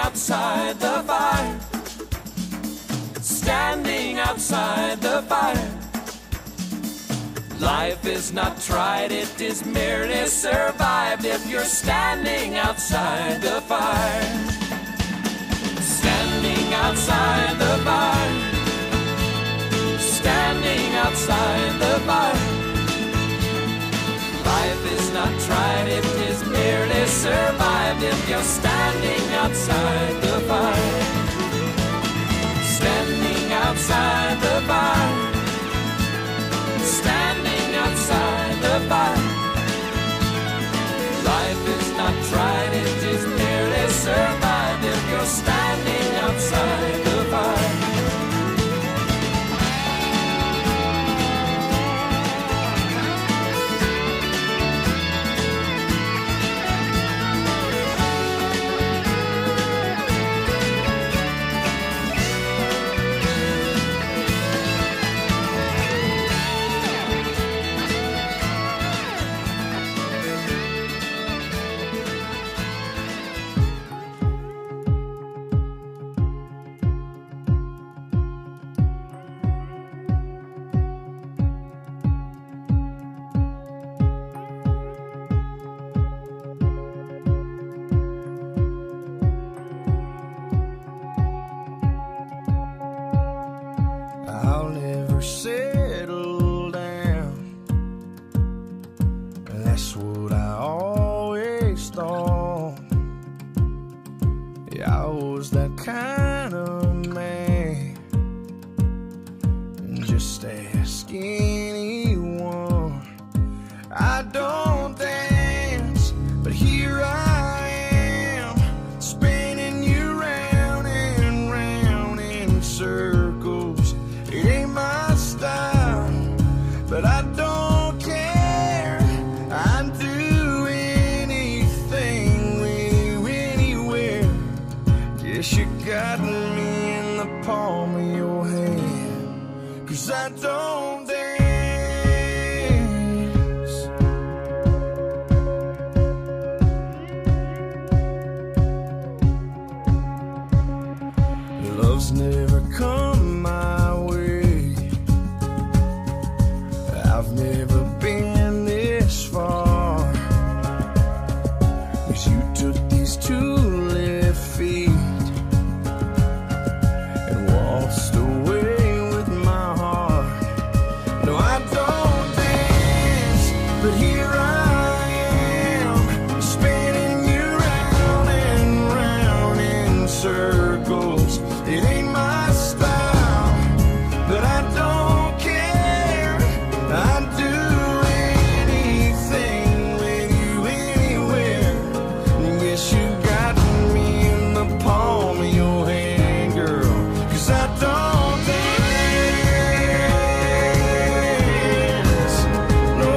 outside the fire, standing outside the fire. Life is not tried, it is merely survived if you're standing outside the fire. Standing outside the fire, standing outside the fire. Life is not tried, it is merely survived if you're standing outside the fire. Standing outside the fire, standing outside the fire. Life is not tried, it is merely survived if you're standing outside the fire. I'll never settle down. That's what I always thought. Yeah, I was that kind of man. Just ask anyone. I don't dance, but here I am, spinning you round and round in circles. It ain't my style, but I don't care. I'd do anything with you anywhere. Guess you got me in the palm of your hand, 'cause I don't dance. Love's never come my way. I've never been this far, 'cause you took these 2 left feet and waltzed away with my heart. No, I don't dance, but here I am, spinning you round and round in circles. It ain't my style, but I don't care. I'd do anything with you anywhere. Guess you got me in the palm of your hand, girl, 'cause I don't dance. No,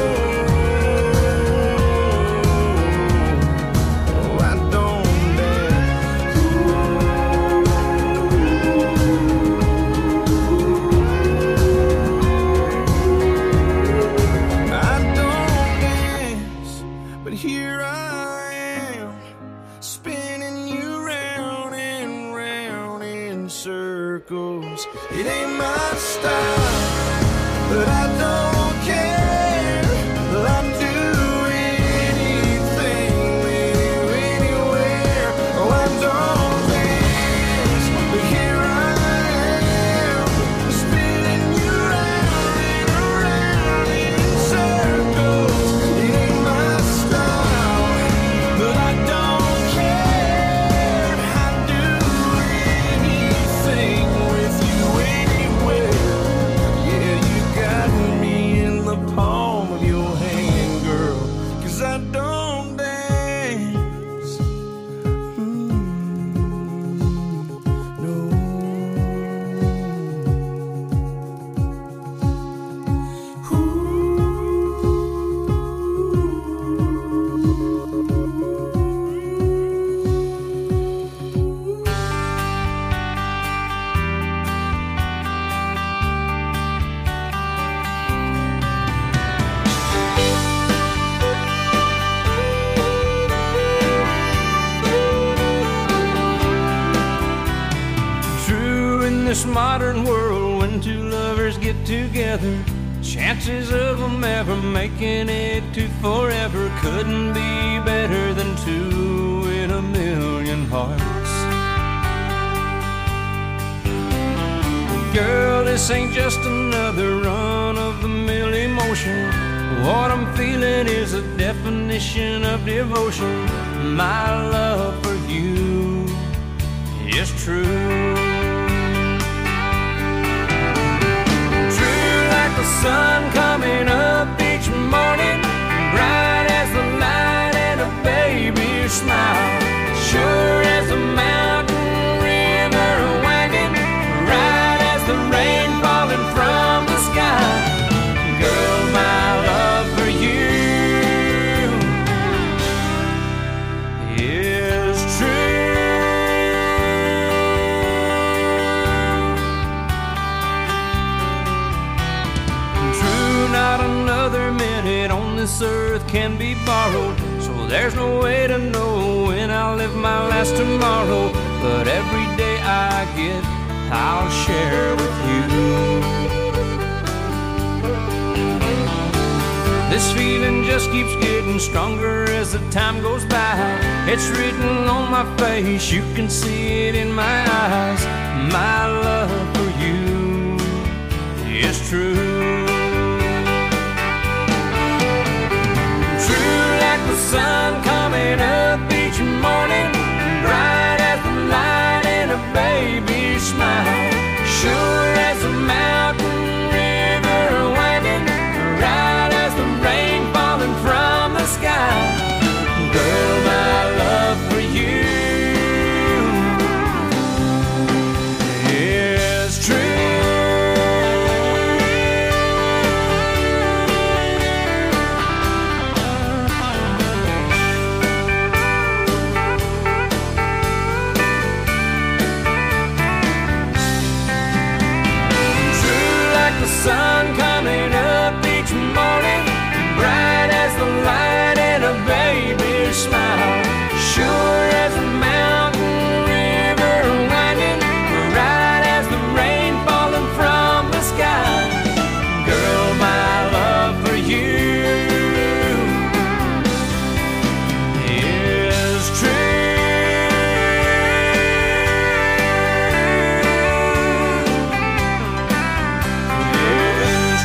I don't dance. I don't dance, but here I am, spinning you round and round in circles. It ain't my style, but I don't care. I'd do anything with you anywhere. Oh, I don't dance, but here I am, spinning you round and round in circles. It ain't my style, but I don't care. I'd do anything with you anywhere. Yeah, you got me this modern world, when two lovers get together, chances of them ever making it to forever couldn't be better than two in a million hearts. Girl, this ain't just another run-of-the-mill emotion. What I'm feeling is a definition of devotion. My love for you is true. True like the sun coming up each morning, bright as the light and a baby's smile, sure as a mountain river winding, right as the rain falling from the sky. Girl, my love for you is true. True, not another minute on this earth can be borrowed, so there's no way to know when I'll live my last tomorrow. But every day I get, I'll share with you. This feeling just keeps getting stronger as the time goes by. It's written on my face, you can see it in my eyes. My love for you is true. True like the sun coming up each morning, bright as the light in a baby's smile, sure as a mountain river winding, right as the rain falling from the sky. Girl, my love for you is true. True like the sun coming up each morning, bright as the light in a baby's smile, sure as a mountain river winding, right as the rain falling from the sky. Girl, my love for you is true. Is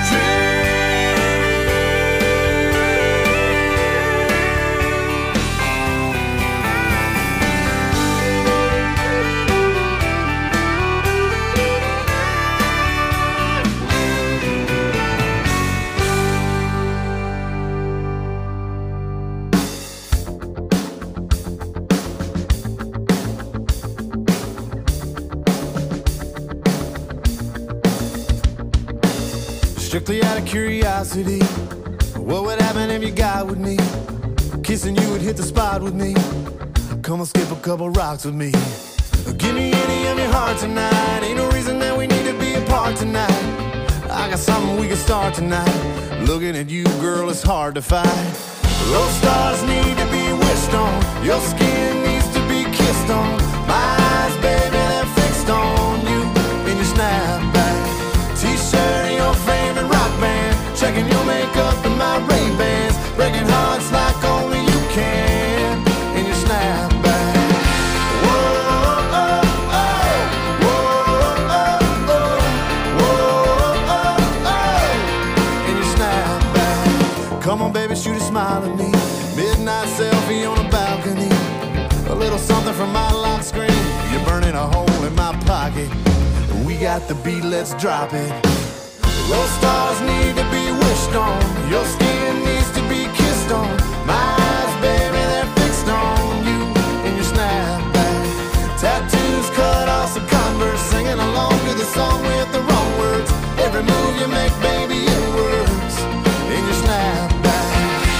Strictly out of curiosity, what would happen if you got with me? Kissing you would hit the spot with me. Come on, skip a couple rocks with me. Give me any of your heart tonight. Ain't no reason that we need to be apart tonight. I got something we can start tonight. Looking at you, girl, it's hard to fight. Those stars need to be wished on. Your skin needs to be kissed on. My eyes, baby, they're fixed on you in your snapback T-shirt and your favorite rock band, checking your makeup and my Ray-Bans, breaking hearts like only you can in your snapback. Whoa, oh, oh, whoa, oh, oh, whoa, oh, oh, in your snapback. Come on, baby, shoot a smile at me. Midnight selfie on a balcony. A little something from my lock screen. You're burning a hole in my pocket. We got the beat, let's drop it. Those stars need to be wished on. Your skin needs to be kissed on. My eyes, baby, they're fixed on you in your snapback. Tattoos cut off some Converse, singing along to the song with the wrong words. Every move you make, baby, it works in your snapback.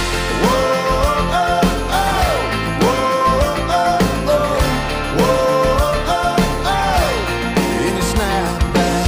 Whoa, oh, oh, whoa, oh, oh, whoa, oh, oh, in your snapback.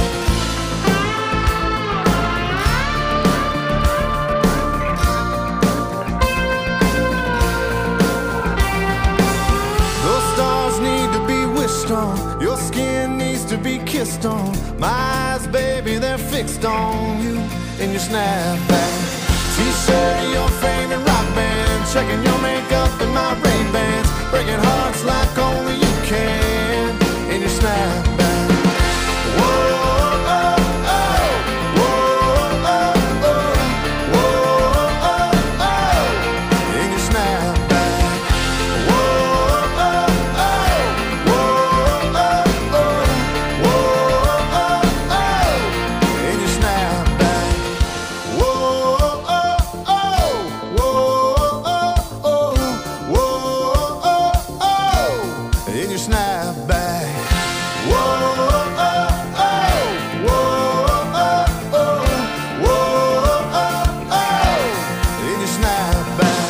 Those stars need to be wished on. Your skin needs to to be kissed on. My eyes, baby, they're fixed on you and your snapback. T-shirt of your favorite rock band, checking your makeup in my Ray-Bans, breaking hearts like only you can in your snapback. Whoa, oh, oh, whoa, oh, oh, whoa, oh, oh, in your snapback. Whoa, oh, oh, whoa, oh, oh, whoa, oh, oh, in your snapback. Whoa, oh, oh, whoa, oh, oh, whoa, oh, oh, in your snapback. Whoa, oh, oh, whoa, oh, oh, whoa, oh, oh, in your snapback.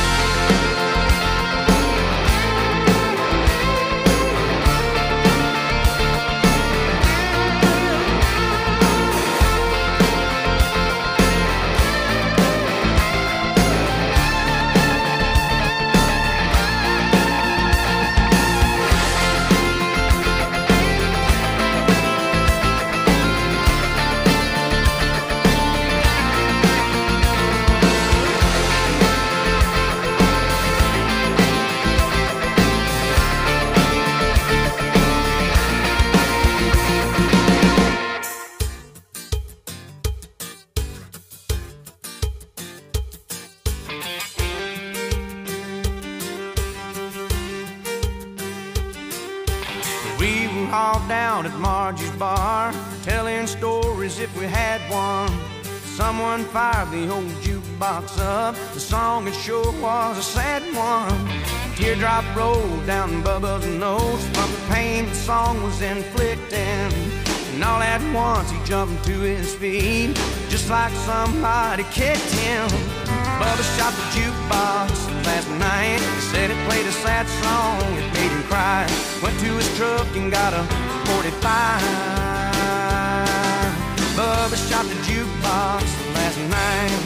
We were all down at Margie's bar, telling stories if we had one. Someone fired the old jukebox up. The song it sure was a sad one. A teardrop rolled down Bubba's nose from the pain the song was inflicting. And all at once he jumped to his feet, just like somebody kicked him. Bubba shot the jukebox last night. He said it played a sad song, it made him cry. Went to his truck and got a 45. Bubba shot the jukebox last night.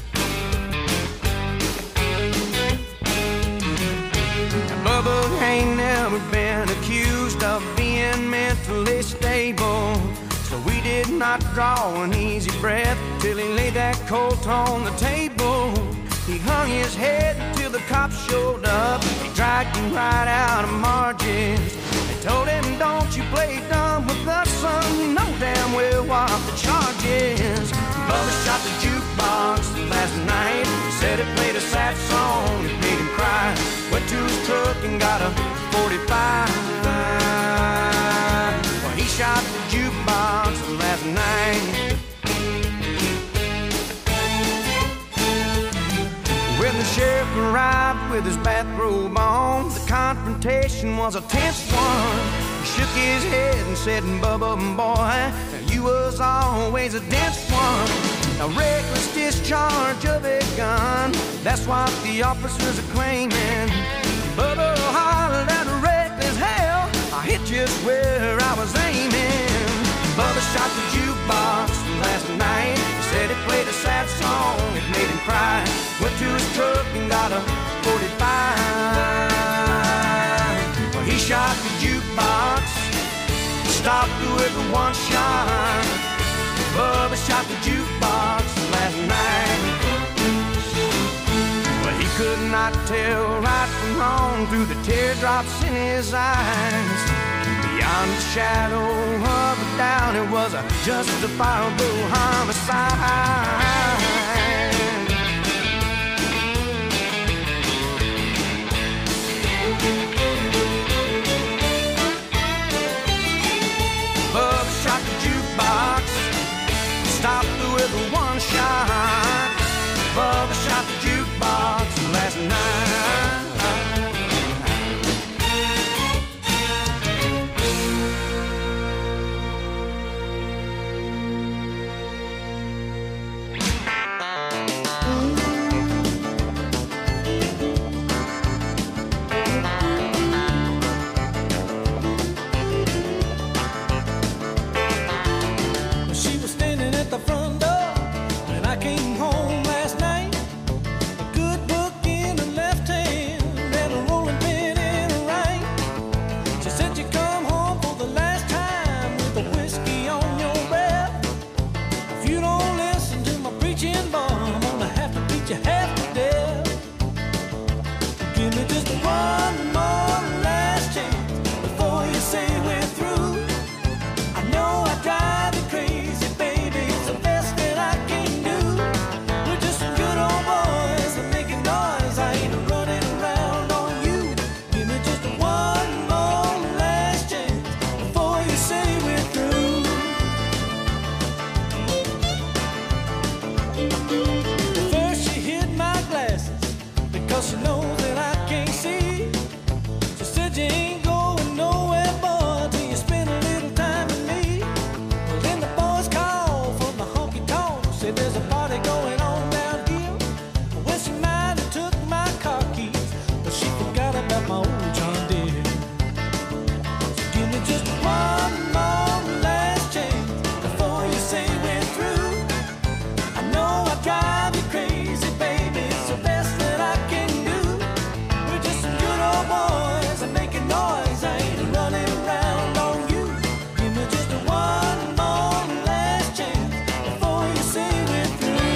Now, Bubba ain't never been accused of being mentally stable, so we did not draw an easy breath till he laid that coat on the table. He hung his head till the cops showed up. He dragged him right out of Margie's. They told him, don't you play dumb with us, son. You know damn well what the charge is. Bubba shot the jukebox last night. He said it played a sad song, it made him cry. Went to his truck and got a 45. Well, he shot the jukebox last night. When the sheriff arrived with his bathrobe on, the confrontation was a tense one. He shook his head and said, Bubba, boy, you was always a dense one. A reckless discharge of a gun, that's what the officers are claiming. Bubba hollered at a reckless hell, I hit just where I was aiming. Bubba shot the jukebox last night. He said it played a sad song, it made him cry. Went to his truck and got a 45. Well, he shot the jukebox, stopped with a one shot. Bubba shot the jukebox last night. Well, he could not tell right from wrong through the teardrops in his eyes. Beyond the shadow of a doubt, it was a justifiable homicide. Bubba shot the jukebox, stopped with a one shot. Bubba shot the jukebox last night. me just one more last chance before you say we're through. I know I drive you crazy, baby, it's the best that I can do. We're just some good old boys, I'm making noise, I ain't running around on you. Give me just one more last chance before you say we're through.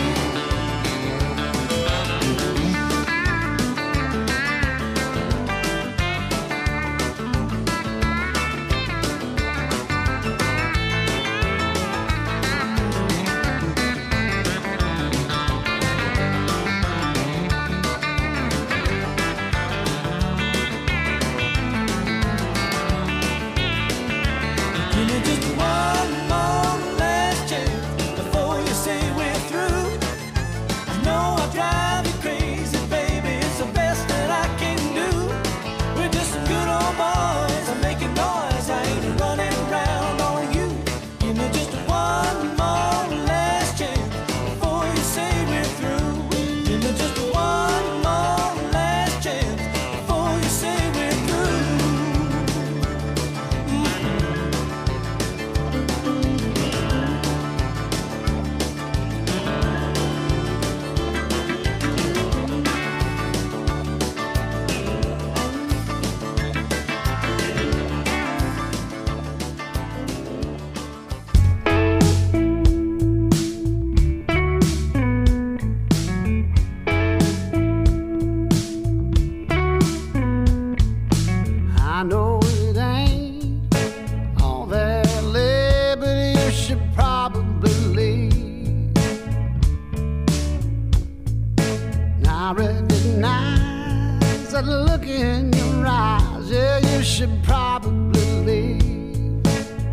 Give me just one more last chance before you say we're through. I know I drive you crazy, baby, it's the best that I can do. We're just some good old boys, I'm making noise, I ain't running around on you. Give me just one more last chance before you say we're through. Give me just one more last chance before you say we're through. I know it ain't all that late, but you should probably leave. And I recognize that look in your eyes, yeah, you should probably leave.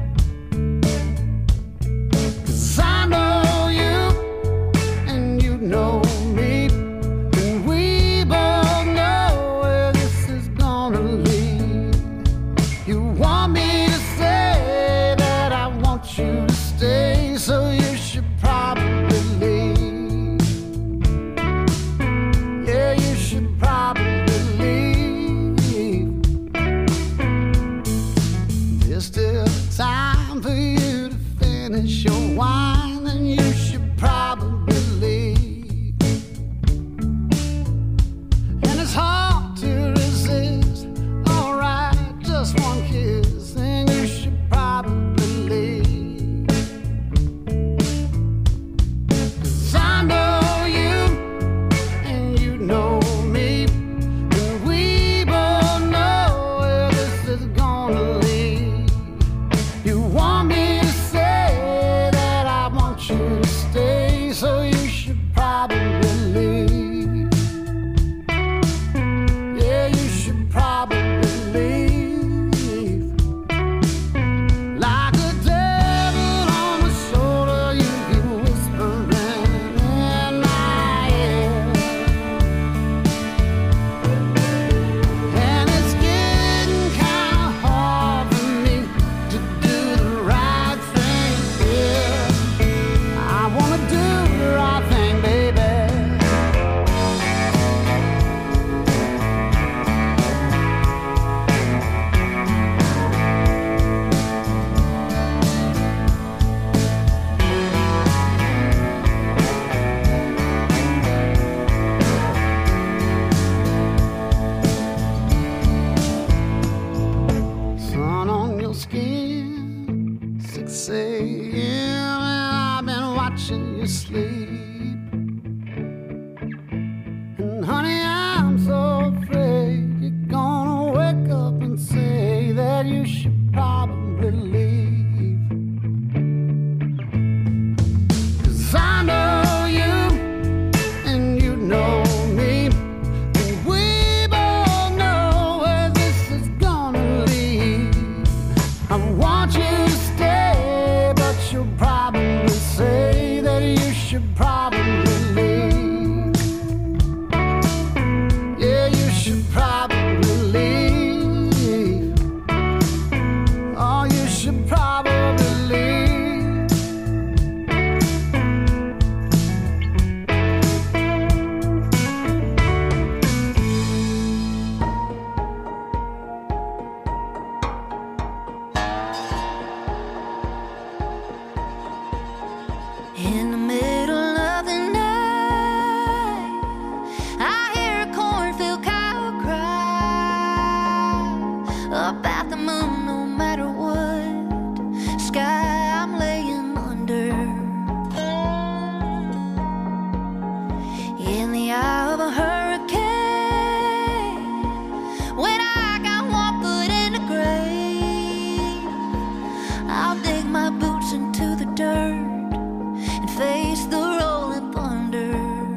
'Cause I know you and you know me, and we both know where this is gonna lead. You want me to say that I want you to stay, so you should probably leave. Yeah, you should probably leave. There's still time for you to finish your wine, and you should probably leave. And it's hard to resist. Alright, just one kiss, and you should probably leave. 'Cause I know you and you know me, and we both know where this is gonna lead. You want me to say that I want you to stay, so you should probably leave. Yeah, you should probably leave. Like a devil on my shoulder, you keep whispering in my ear. And it's getting kinda hard for me to do the right thing here. I wanna do the right thing, baby. Sun on your skin, 6 a.m. and I've been watching you sleep. And honey, I'm so afraid you're gonna wake up and say that you should probably leave. 'Cause I know you and you know me, and we both know where this is gonna lead. I want you to stay, but you'll probably say that you should probably leave. Yeah, you should probably leave. Oh, you should probably the moon no matter what sky I'm laying under. In the eye of a hurricane, when I got one foot in the grave, I'll dig my boots into the dirt and face the rolling thunder.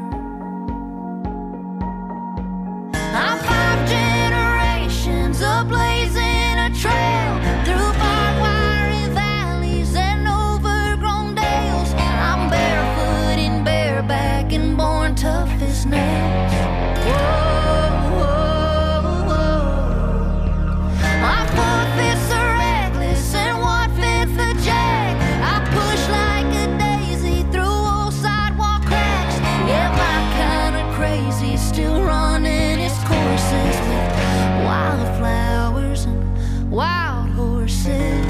I'm 5 generations ablazing a trail through barbed wire valleys and overgrown dales. I'm barefoot and bareback and born tough as nails. Whoa, whoa, whoa. I'm 4/5 a reckless and 1/5 a jack. I push like a daisy through old sidewalk cracks. Yeah, my kind of crazy still running its courses with wildflowers and wild horses.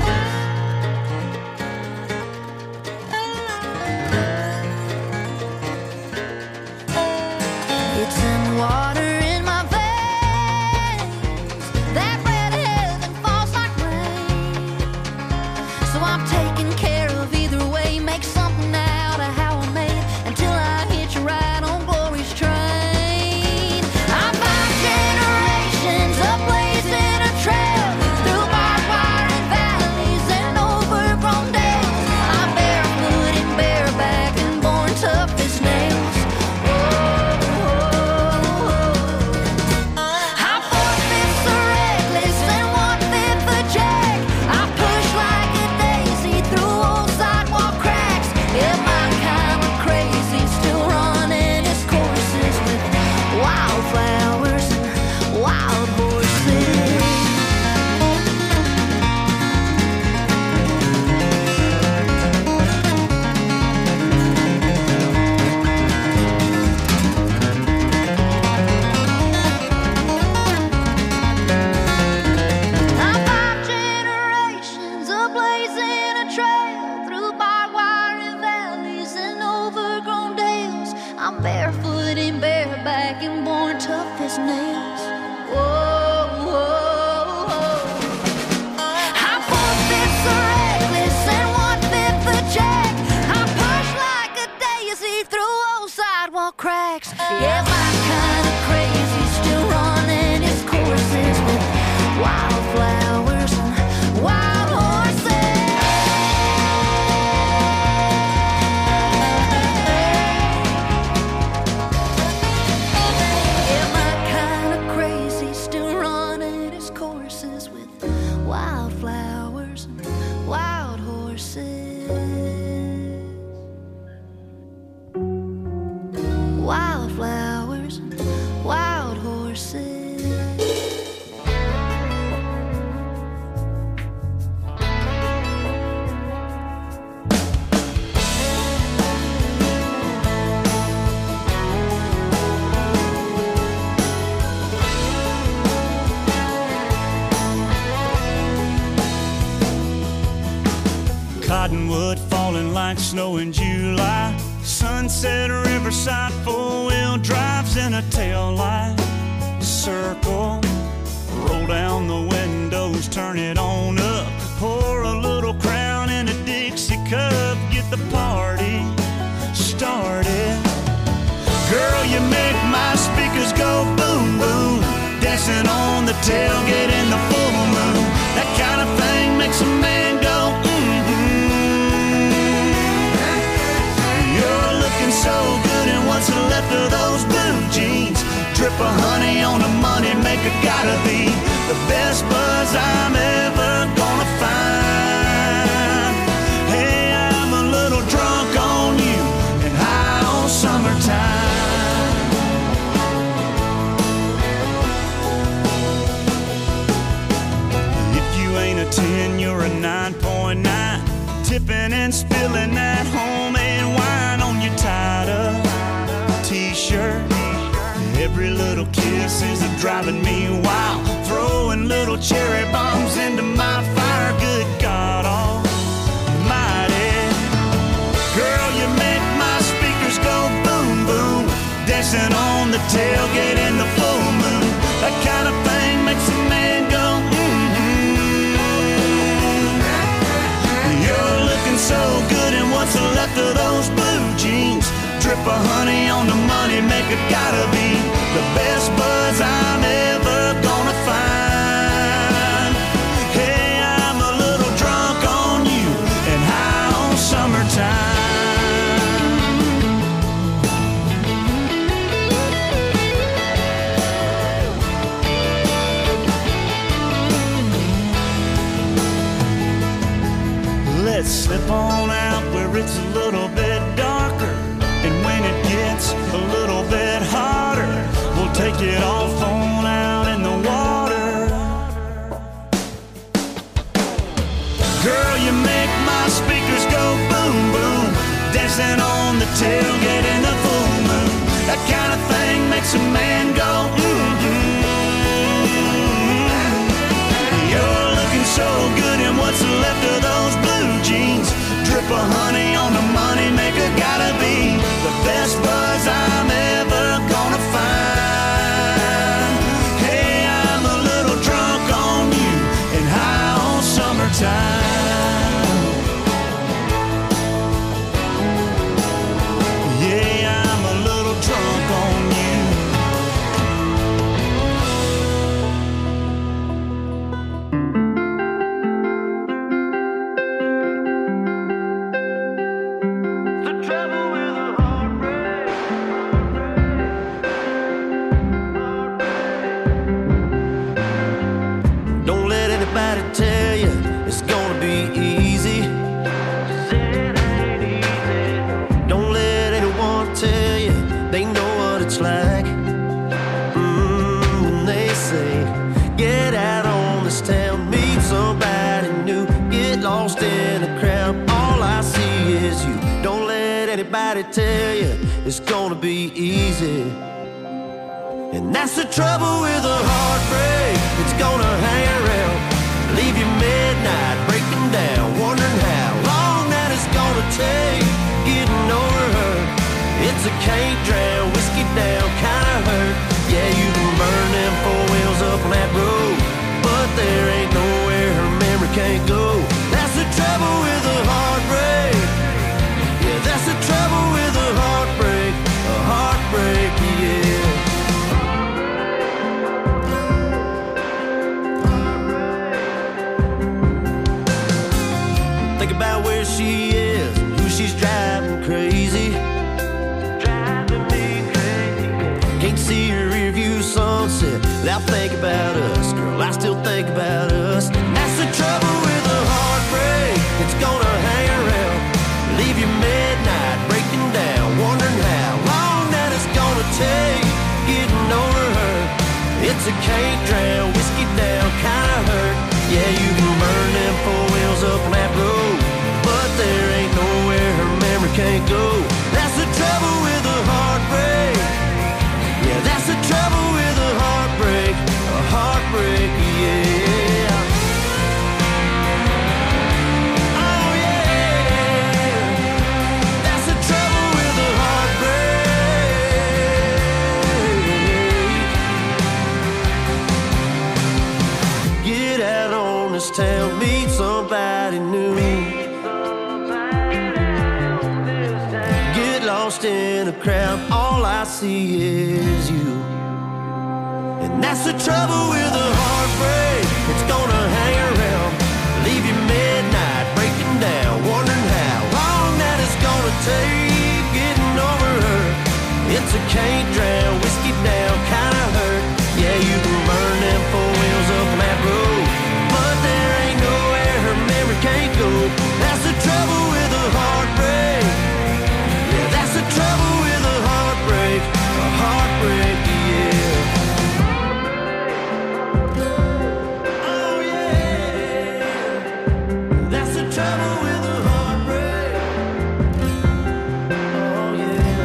It's in the water in my veins that red heaven falls like rain. So I'm taking care of either way, make something out of how I made until I hit you right on glory's train. I'm 5 generations ablazing a trail through barbed wire and valleys and overgrown dales. I'm barefoot and bareback and born tough as nails. I'm 4/5 a reckless and 1/5 a jack. I push like a daisy through old sidewalk cracks. Yeah, my kind of crazy still running its courses with wildflowers and wild horses. I'm 5 generations ablazing a trail through barbed wire and valleys and overgrown dales. I'm barefoot and bareback and born tough as nails. Whoa, whoa, whoa. I'm 4/5 a reckless and 1/5 a jack. I push like a daisy through old sidewalk cracks. Yeah, my kind of crazy still running its courses with wildflowers and wild horses. Yeah, my kind of crazy still running its courses with wildflowers and wild horses. Wildflowers and wild horses. Cottonwood falling like snow in July. Sunset Riverside, 4-wheel drives in a tail light. Circle, roll down the windows, turn it on up. Pour a little Crown in a Dixie cup, get the party started. Girl, you make my speakers go boom, boom. Dancing on the tailgate in the full moon. That kind of thing makes a man go You're looking so good in what's left of those blue jeans. Drip of honey on the money maker, gotta be the best buzz I'm ever gonna find. Hey, I'm a little drunk on you and high on summertime. If you ain't a 10, you're a 9.9. Tipping and spilling that homemade wine on your tied-up t-shirt. Every little kiss is driving me wild. Throwing little cherry bombs into my fire. Good God almighty. Girl, you make my speakers go boom, boom. Dancing on the tailgate in the full moon. That kind of thing makes a man go mm-hmm. left of those blue jeans. Drip of honey on the money maker, gotta be the best buzz I'm ever gonna find. Hey, I'm a little drunk on you and high on summertime. Let's slip on out where it's a little bit darker, and when it gets a little bit hotter, we'll take it off on out in the water. Girl, you make my speakers go boom boom, dancing on the tailgate in the full moon. That kind of thing makes a man go You're looking so good in what's left of those blue jeans. Drip of honey on the money maker, gotta be the best buzz I'm ever gonna find. Hey, I'm a little drunk on you and high on summertime. Yeah, I'm a little drunk on you. Tell you it's gonna be easy. Don't let anyone tell you they know what it's like. When they say get out on this town, meet somebody new, get lost in a crowd, all I see is you. Don't let anybody tell you it's gonna be easy. And that's the trouble with a heartbreak, it's gonna hang around, leave you midnight breaking down, wondering how long that it's gonna take getting over her. It's a can't drown, whiskey down kinda hurt. Yeah, you can burn them four wheels up on that road, but there ain't nowhere her memory can't go. That's the trouble with a heartbreak. Yeah, that's the trouble with a heartbreak. A heartbreak, yeah. Think about where she is, who she's driving crazy. Driving me crazy. Can't see her rearview sunset without thinking about us. Girl, I still think about us. That's the trouble with a heartbreak, it's gonna hang around, leave you midnight breaking down, wondering how long that it's gonna take getting over her. It's a can't drown, whiskey down kinda hurt. Yeah, you can burn them four wheels up on that road, but there ain't nowhere her memory can't go. That's the trouble with a heartbreak. Yeah, that's the trouble with a heartbreak. A heartbreak, yeah. Oh yeah, that's the trouble with a heartbreak. Get out on this town, meet somebody new, get lost in a crowd, all I see is you. And that's the trouble with a heartbreak, it's gonna hang around, leave you midnight breaking down, wondering how long that it's gonna take getting over her. It's a can't drown, whiskey down kinda hurt. Yeah, you can burn them four wheels up on that road, but there ain't nowhere her memory can't go. That's the trouble with a heartbreak. Yeah, that's the trouble with a heartbreak. A heartbreak, yeah. Oh yeah, that's the trouble with a heartbreak. Oh yeah.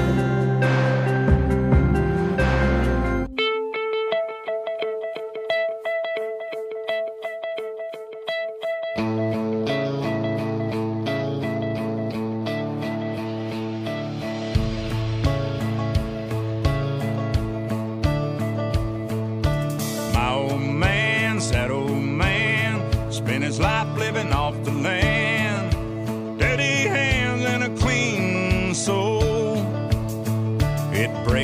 Spent his life living off the land, dirty hands and a clean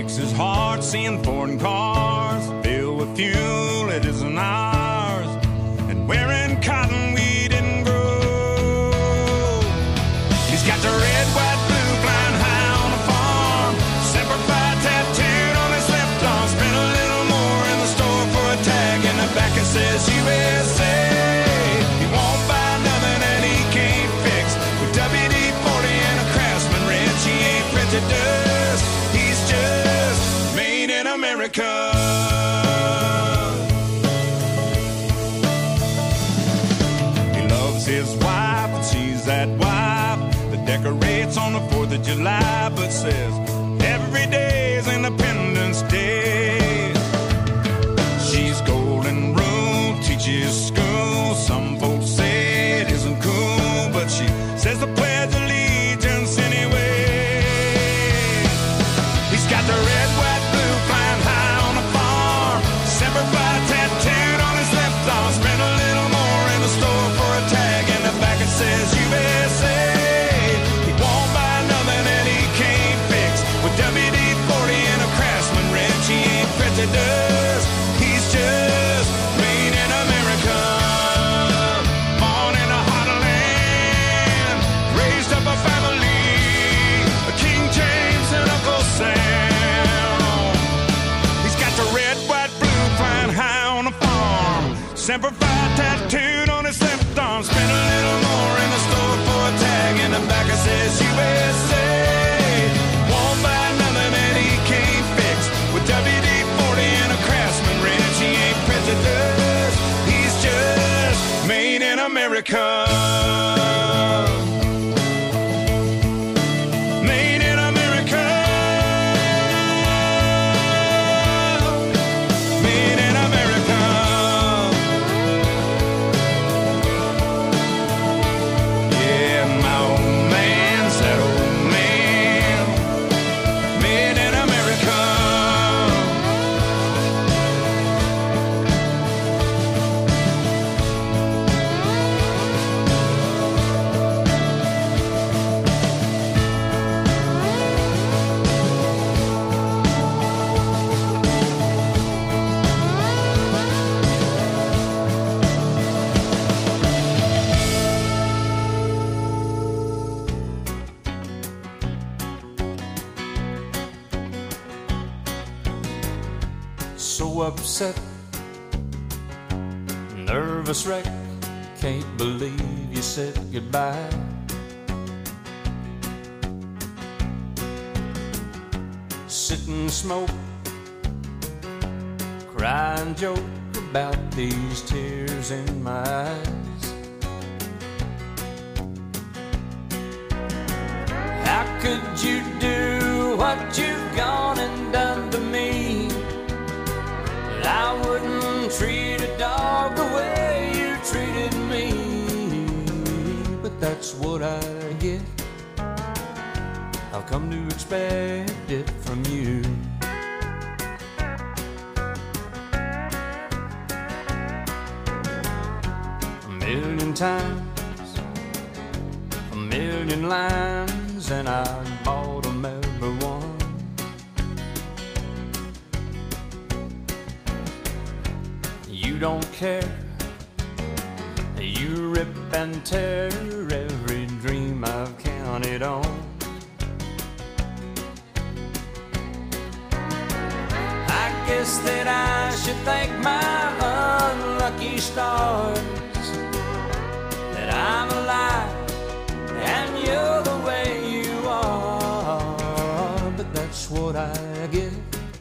breaks his heart seeing foreign cars filled with fuel it isn't ours, and wearing cotton we didn't grow. He's got the red, white, blue flying high on the farm, Semper Fi tattooed on his left arm. Spent a little more in the store for a tag in the back it says USA. He won't buy nothing that he can't fix. With WD-40 and a Craftsman wrench, he ain't printed dust. He's just made in America. He loves his wife and she's that wife that decorates on the 4th of July, but says every day is Independence Day. She's golden rule, teaches school. Some folks say it isn't cool, but she says the Pledge of Allegiance anyway. He's got the red, white, blue flying high on the farm, Semper Fi tattooed on his left arm. Spent a little more in the store for a tag in the back it says USA. He won't buy nothing that he can't fix. With WD-40 and a Craftsman wrench, he ain't printed dust. He's just made in America. Born in a heartland, raised up a family, King James and Uncle Sam. He's got the red, white, blue flying high on the farm, Semper Fi tattooed on his left arm. Spent a little more in the store for a tag in the back it says USA. Won't buy nothing that he can't fix. With WD-40 and a Craftsman wrench, he ain't printed dust. He's just made in America. Made in America. Made in America. Yeah, my old man's that old man. Made in America. So upset, nervous wreck, can't believe you said goodbye. Sit and smoke, cry and joke about these tears in my eyes. How could you do what you've gone and done to me? I wouldn't treat a dog the way you treated me, but that's what I get. I've come to expect it from you. A million times, a million lines, and I bought 'em every one. You don't care, you rip and tear every dream I've counted on. I guess that I should thank my unlucky stars that I'm alive and you're the way you are, but that's what I get.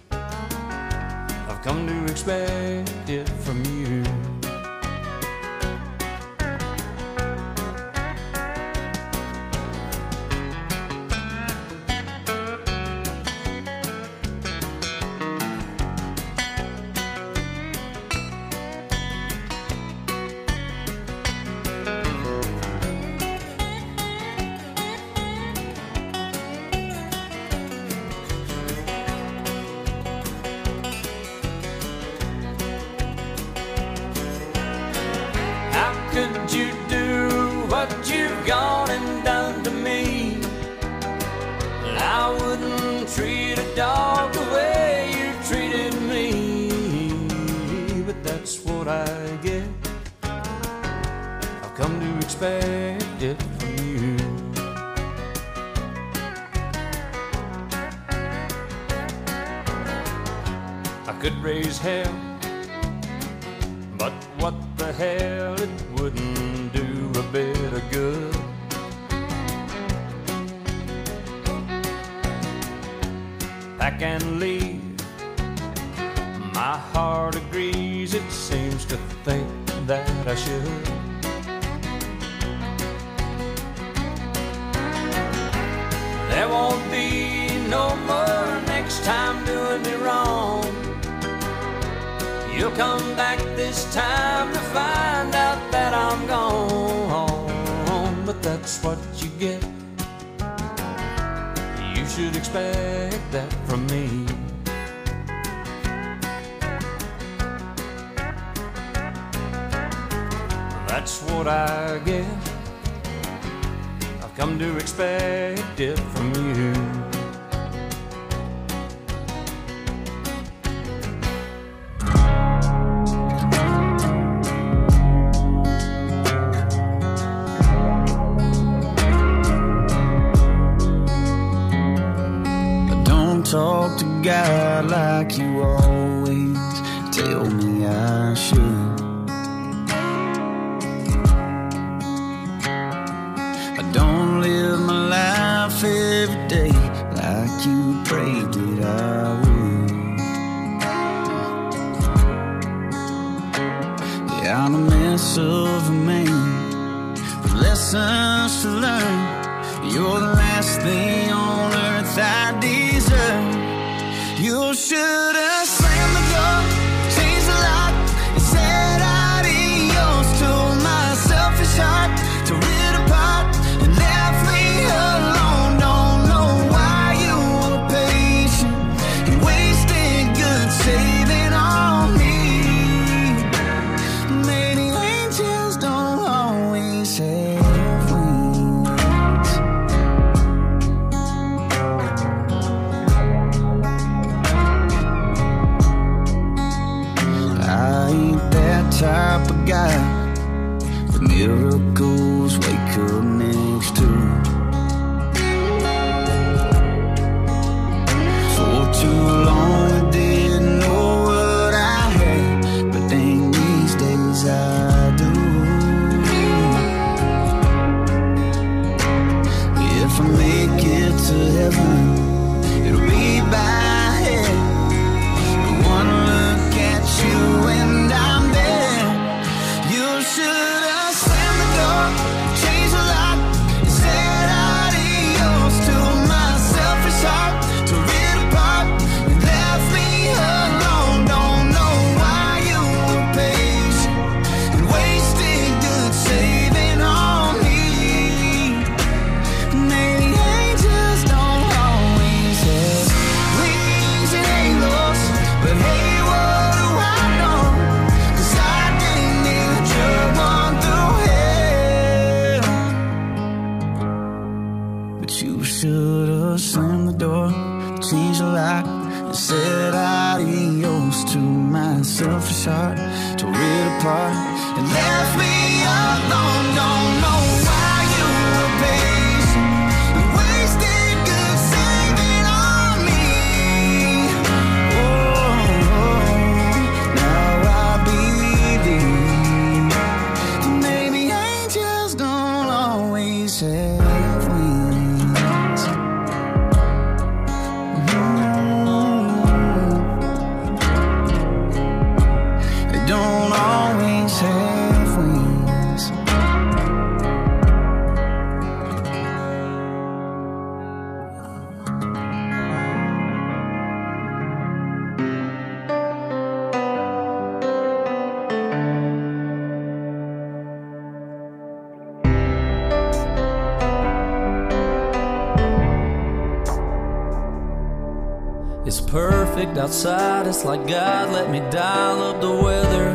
I've come to expect it from you. come to expect it from you. I could raise hell, but what the hell, it wouldn't do a bit of good. Pack and leave, my heart agrees, it seems to think that I should. There won't be no more next time doing me wrong. You'll come back this time to find out that I'm gone. But that's what you get. You should expect that from me. That's what I get. I've come to expect it from you. Talk to God like you always tell me I should. I don't live my life every day like you prayed that I would. Yeah, I'm a mess of a man with lessons to learn. You're the last thing on earth I deserve. You should have slammed the door, changed the lock, and said adios to my selfish heart, tore it apart and left me alone. Don't know why you were patient and wasted good saving on me. Maybe angels don't always have wings. I ain't that type of guy that miracles wake up next to. For too long I didn't know what I had, but dang, these days I do. If I make it to heaven, it'll be by head. One look at you and I'm there. You should have slammed the door, changed the lock, and said adios to my selfish heart, tore it apart and left me alone. Don't know why you were patient and wasted good saving on me. Maybe angels don't always have wings and halos, but hey, what do I know? 'Cause I didn't need a drug on through hell. But you should have slammed the door, changed the lock, and said adios to my selfish heart, tore it apart and left me alone. Don't know why you were patient and wasted good saving on me. Now I believe that maybe angels don't always have wings. They don't always have wings. It's perfect outside, it's like God let me dial up the weather.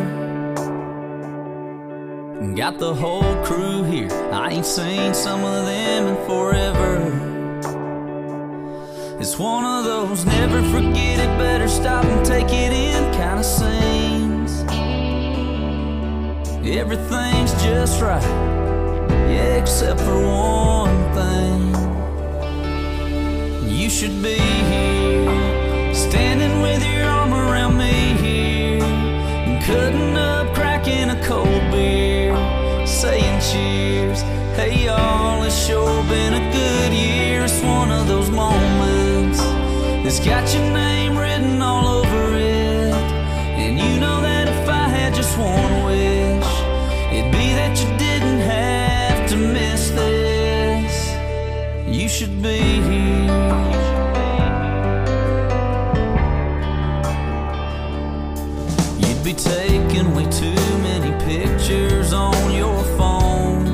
Got the whole crew here, I ain't seen some of them in forever. It's one of those never forget it, better stop and take it in kind of scenes. Everything's just right, except for one thing. You should be here, standing with your arm around me here, cutting up, cracking a cold beer, saying cheers. Hey y'all, it's sure been a good year. It's one of those moments that's got your name written all over it. And you know that if I had just one wish, it'd be that you didn't have to miss this. You should be here. You'd be taking way too many pictures on your phone,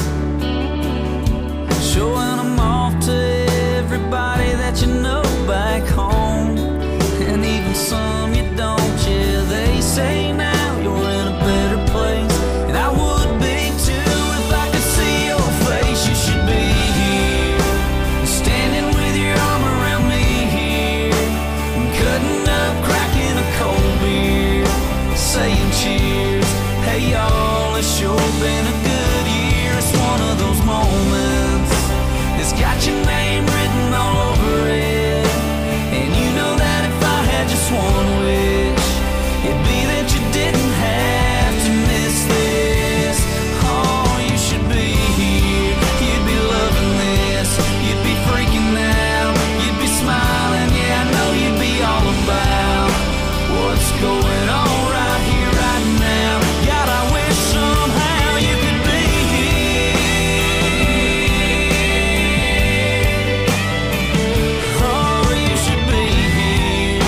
showing them off to everybody that you know back home, and even some you don't. Yeah, they say now you're in a better place, and I would be too if I could see your face. You should be here, standing with your arm around me here, cutting up, cracking a cold beer, saying cheers. Hey y'all, it's sure been a good year. It's one of those moments that's got your name written all over it. And you know that if I had just one wish, it'd be that you didn't have to miss this. Oh, you should be here, you'd be loving this, you'd be freaking out, you'd be smiling. Yeah, I know you'd be all about what's going on right here, right now. God, I wish somehow you could be here. Oh, you should be here.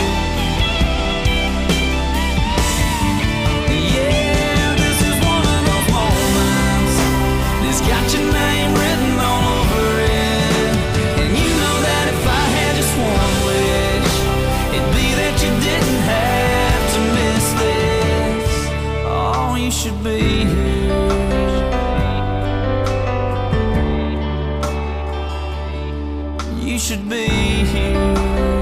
Yeah, this is one of those moments that's got your name written all over it. And you know that if I had just one wish, it'd be that you didn't have to miss this. Oh, you should be here. You should be here.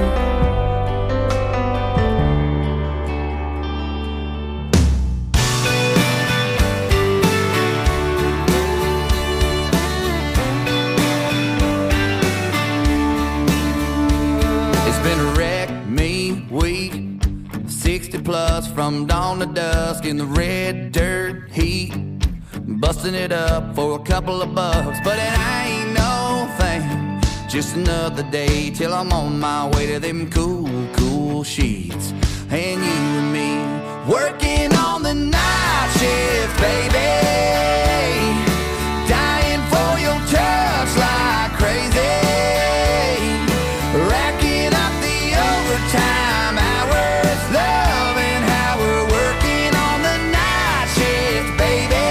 It's been a wreck me week, 60 plus from dawn to dusk in the red dirt heat, busting it up for a couple of bucks, but it ain't no thing. Just another day till I'm on my way to them cool, cool sheets. And you and me working on the night shift, baby, dying for your touch like crazy, racking up the overtime hours, loving how we're working on the night shift, baby.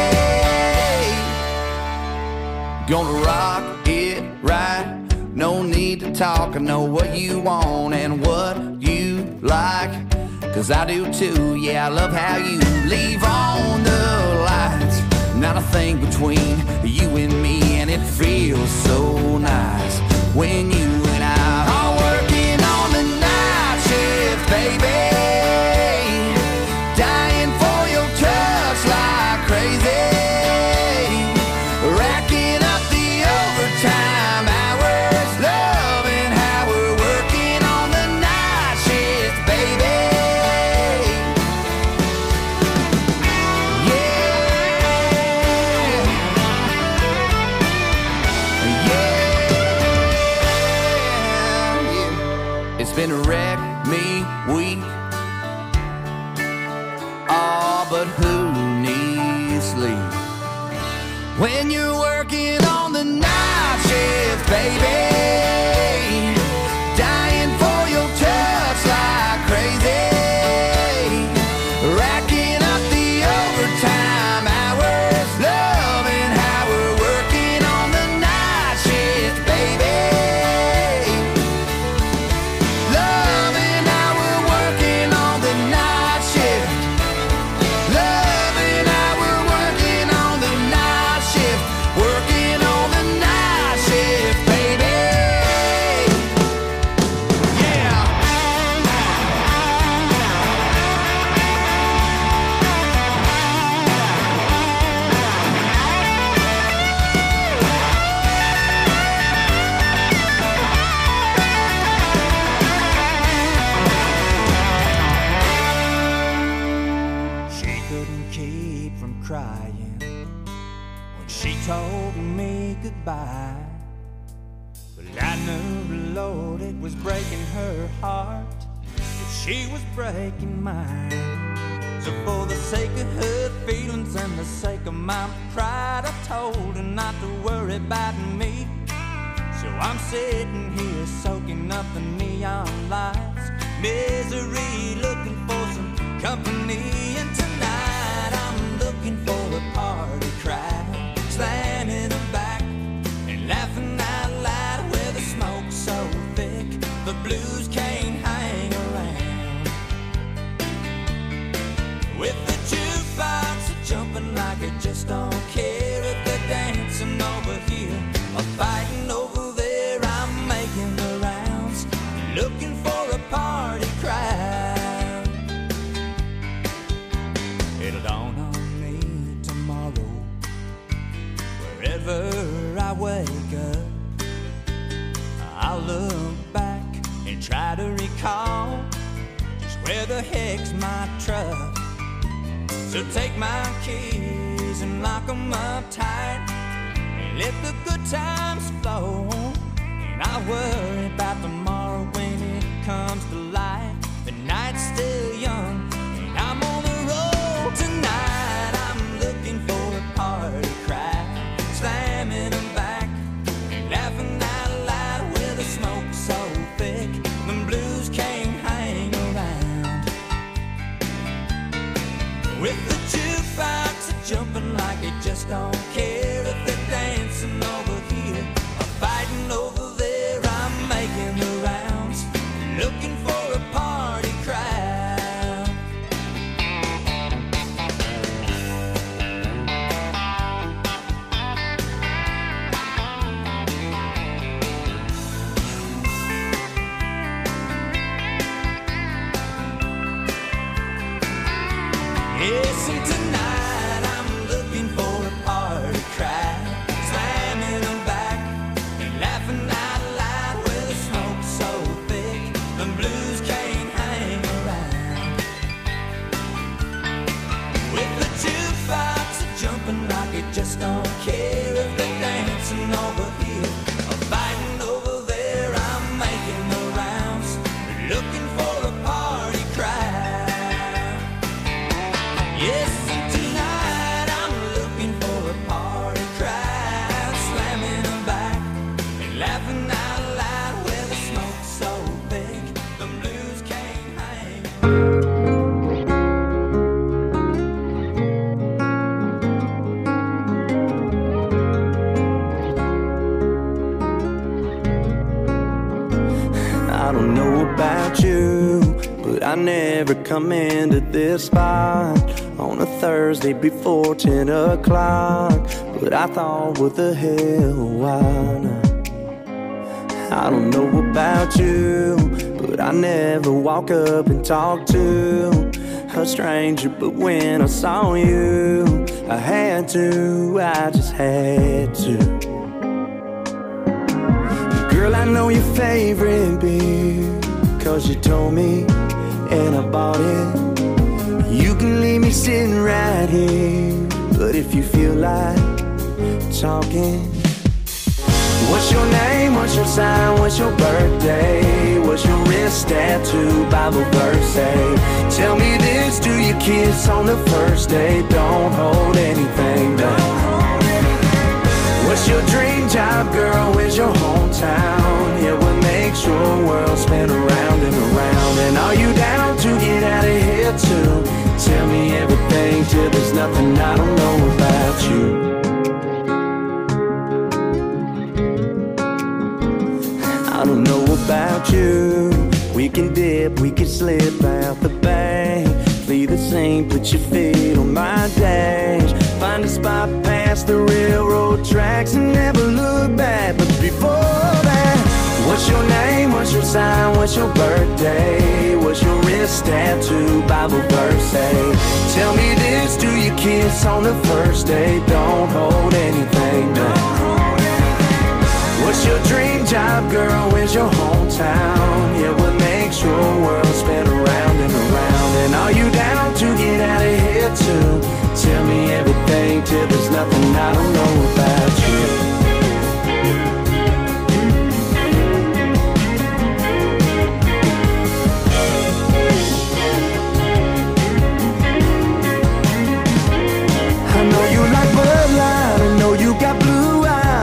Gonna rock it right, no need to talk. I know what you want and what you like, 'cause I do too. Yeah, I love how you leave on the lights, not a thing between you and me, and it feels so nice when you and I are working on the night shift, baby, dying for your touch like crazy, racking up the overtime hours, loving how we're working on the night shift, baby. Yeah. It's been a wreck me week. Oh, but who needs sleep when you're working on the night shift, baby, dying for your touch like crazy, racking up the overtime hours, loving how we're working on the night shift, baby, loving how we're working on the night shift, loving how we're working on the night shift, working on the night shift, baby. told me goodbye. But I knew, Lord, it was breaking her heart, that she was breaking mine. So for the sake of her feelings and the sake of my pride, I told her not to worry about me. So I'm sitting here soaking up the neon lights, misery, looking for some company. And tonight I'm looking for a party crowd, slamming them back and laughing out loud, where the smoke's so thick the blues can't hang around. With the jukebox jumping like it just don't care, if they're dancing over here or fighting over there, I'm making the rounds, looking for a party crowd. It'll dawn on me tomorrow, wherever I wake up, I'll look back and try to recall just where the heck's my truck. So take my keys and lock them up tight, and let the good times flow. And I'll worry about tomorrow when it comes to light. The night's still young and I'm on the road tonight. I'm looking for a party crowd, slamming them back and laughing out loud, where the smoke's so thick the blues can't hang around. With the jukebox jumping like it just don't care, if they're dancing over here or fighting over there, I'm making the rounds, looking for a party crowd. Yes, and tonight I'm looking for a party crowd, slamming them back and laughing out loud, where the smoke's so thick the blues can't hang around. With the jukebox jumping like it just don't care, if they're dancing over here or fighting over there, I'm making the rounds, looking for a party crowd. Yes, and tonight I'm looking for a party crowd, slamming them back and laughing out loud, where the smoke's so thick the blues can't hang. I don't know about you, but I never come into this spot on a Thursday before 10 o'clock. But I thought, what the hell, why not? I don't know about you, but I never walk up and talk to a stranger. But when I saw you, I had to, I just had to. Girl, I know your favorite beer, 'cause you told me and I bought it. You can leave me sitting right here, but if you feel like talking, what's your name, what's your sign, what's your birthday, what's your wrist tattoo, Bible verse say? Tell me this, do you kiss on the first date? Don't hold anything back. What's your dream job, girl, where's your hometown? Yeah, what makes your world spin around and around? And are you down to get out of here too? Tell me everything till there's nothing I don't know about you. I don't know about you. We can dip, we can slip out the bank, flee the scene, put your feet on my dash, find a spot past the railroad tracks and never look back. But before that, what's your name, what's your sign, what's your birthday, what's your wrist tattoo, Bible verse say? Tell me this, do you kiss on the first date? Don't hold anything back. What's your dream job, girl, where's your hometown? Yeah, what makes your world spin around and around? And are you down to get out of here too? Tell me everything till there's nothing I don't know about you.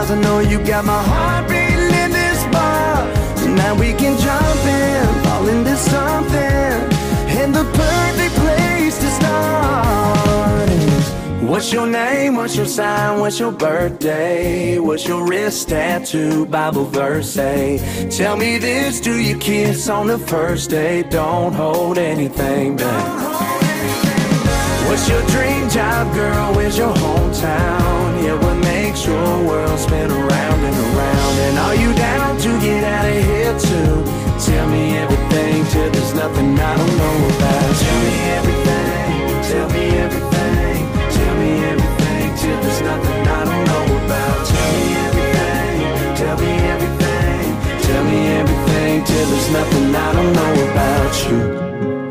'cause I know you got my heart beating in this bar. Tonight we can jump in, fall into something, and the perfect place to start is, what's your name, what's your sign, what's your birthday, what's your wrist tattoo, Bible verse say? Tell me this, do you kiss on the first date? Don't hold anything back. What's your dream job, girl, where's your hometown? Yeah, what makes your world spin around and around? And are you down to get out of here too? Tell me everything till there's nothing I don't know about. Tell me everything, tell me everything, tell me everything till there's nothing I don't know about. Tell me everything, tell me everything, tell me everything till there's nothing I don't know about you.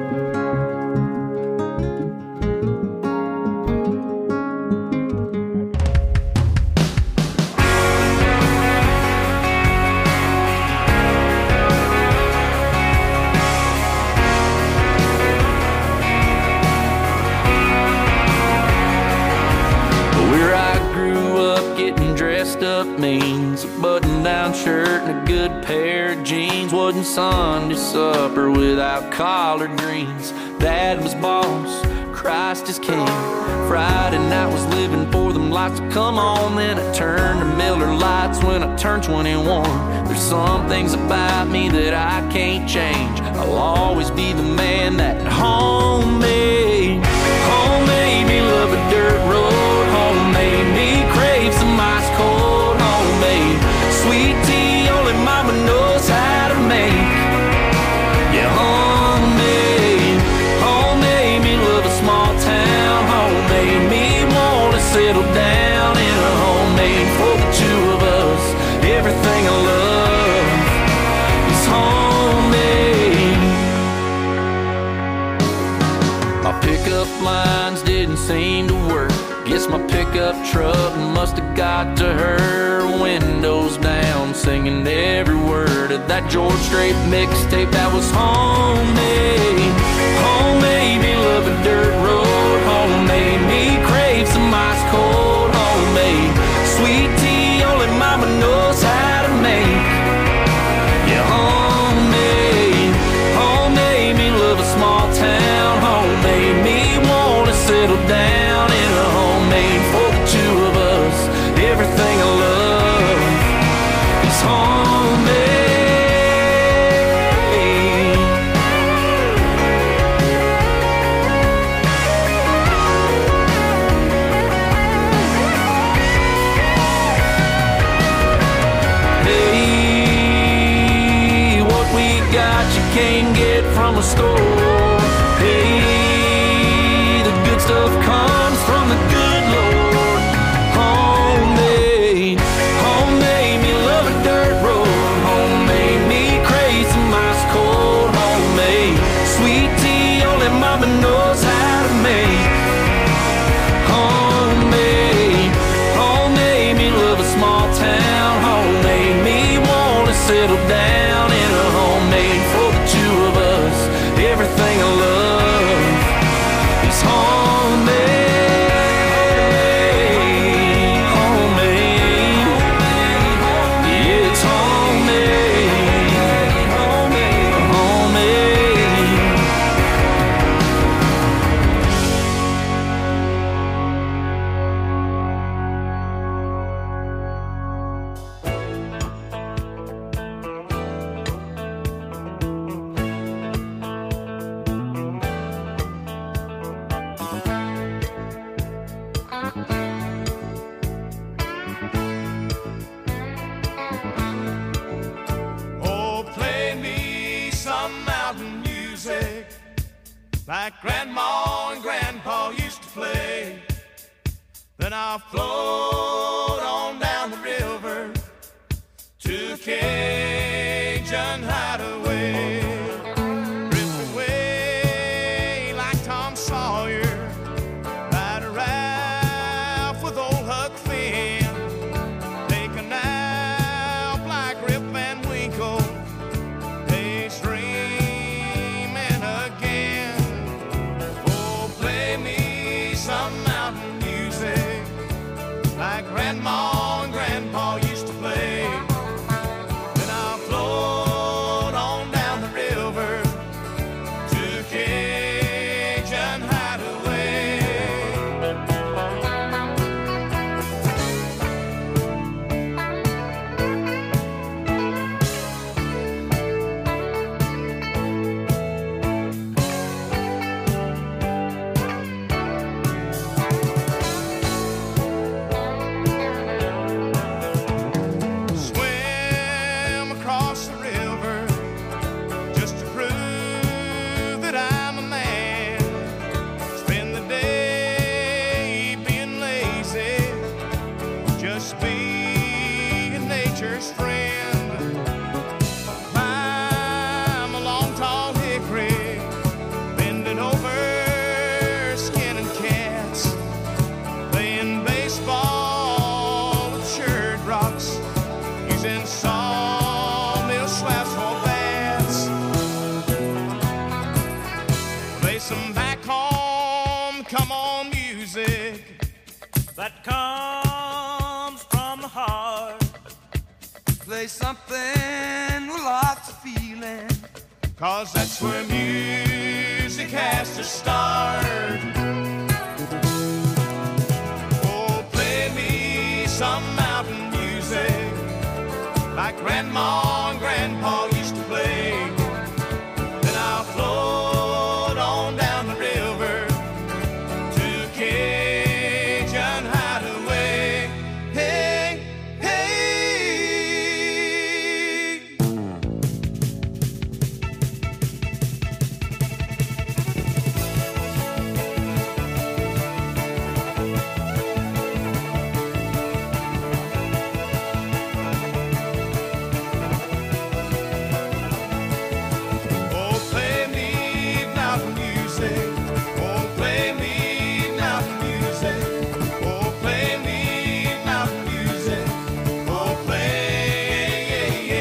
Means a button-down shirt and a good pair of jeans. Wasn't Sunday supper without collard greens. Dad was boss, Christ is king. Friday night was living for them lights to come on. Then I turned to Miller Lights when I turned 21. There's some things about me that I can't change. I'll always be the man that home made. Home made me love a dirt road. Home made me crave some ice cold. Sweet tea only mama knows how to make. Yeah, homemade me love a small town. Homemade me wanna settle down in a homemade for the two of us. Everything I love is homemade. My pickup lines didn't seem to work. Guess my pickup truck must have got to her. Windows down, singing every word of that George Strait mixtape that was homemade. Homemade me love a dirt road. Homemade me crave some ice cold. Homemade sweet tea only mama knows how to make. Yeah, homemade me love a small town. Homemade me wanna settle down in a homemade for the two of us. Everything I love is homemade. Hey, what we got you can't get from a store. Hey, the good stuff comes from the good Lord. Homemade me love a dirt road. Homemade me crave some ice cold. Homemade sweet tea only mama knows how to make. Homemade me love a small town. Homemade me wanna settle down in a homemade for the two of us. Everything I love is homemade. Like Grandma and Grandpa used to play. Then I'll float on down the river to Cajun Hideaway. Drift away like Tom Sawyer, ride a raft with old Huck Finn, take a nap like Rip Van Winkle, daydreaming again. Some mountain music like Grandma and Grandpa used in sawmill shafts for bats. Play some back home, come on music that comes from the heart. Play something with lots of feeling, 'cause that's where music has to start. Oh, play me some mountain music like Grandma and Grandpa used to play. Then I'll float on down the river to Cajun Hideaway. Hey, hey. Oh, play me mountain music. Oh, play me mountain music. Oh, play me mountain music. Oh, play.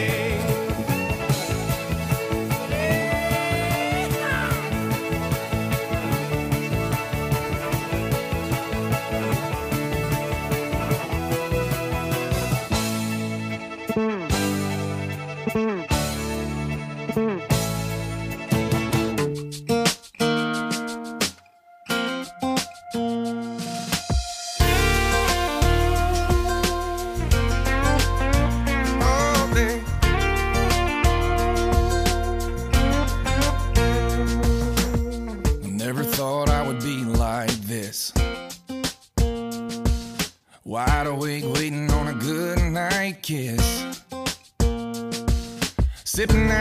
oh babe. Never thought I would be like this. Wide awake, waiting on a good night kiss. Sipping